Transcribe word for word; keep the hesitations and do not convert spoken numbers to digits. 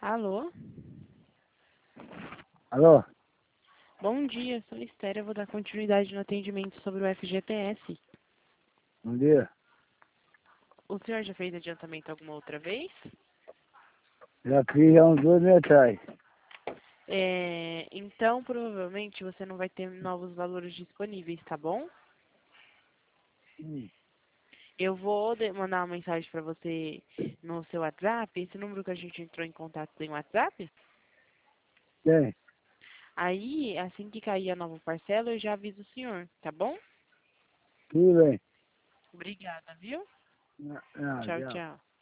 Alô? Alô? Bom dia, sou Esther, eu vou dar continuidade no atendimento sobre o F G T S. Bom dia. O senhor já fez adiantamento alguma outra vez? Já fiz há uns dois meses atrás. É, então, provavelmente, você não vai ter novos valores disponíveis, tá bom? Hum. Eu vou de- mandar uma mensagem para você no seu WhatsApp. Esse número que a gente entrou em contato tem WhatsApp? Tem? Aí, assim que cair a nova parcela, eu já aviso o senhor, tá bom? Tudo bem. Obrigada, viu? Ah, Tchau, já. tchau.